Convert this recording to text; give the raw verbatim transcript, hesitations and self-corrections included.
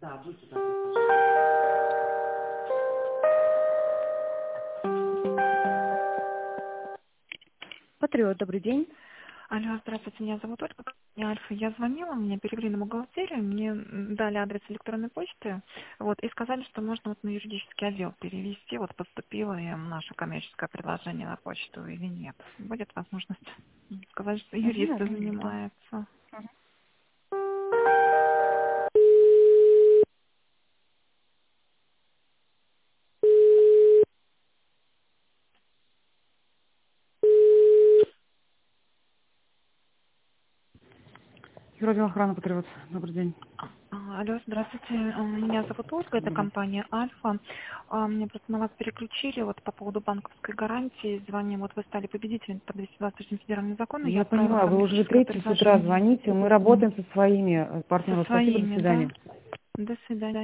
Патриот, добрый день. Алло, здравствуйте, меня зовут Ольга, компания Альфа. Я звонила, меня перевели на бухгалтерию, мне м, дали адрес электронной почты, вот, и сказали, что можно вот на юридический отдел перевести, вот поступило им наше коммерческое предложение на почту или нет. Будет возможность сказать, что Угу, юристы одну минуту. занимаются. Юродил охрана Патриот, добрый день. А, Алло, здравствуйте, а, меня зовут Ольга, это Добрый. компания Альфа. А, Мне просто на вас переключили вот по поводу банковской гарантии. Звоним, вот вы стали победителем по двести двадцать восемь федерального закона. Я Я отправила поняла, к вам вы уже юридическое третий с утра предложение. звоните, мы работаем со своими э, Со партнерами. Спасибо, до своими, да? свидания. До свидания.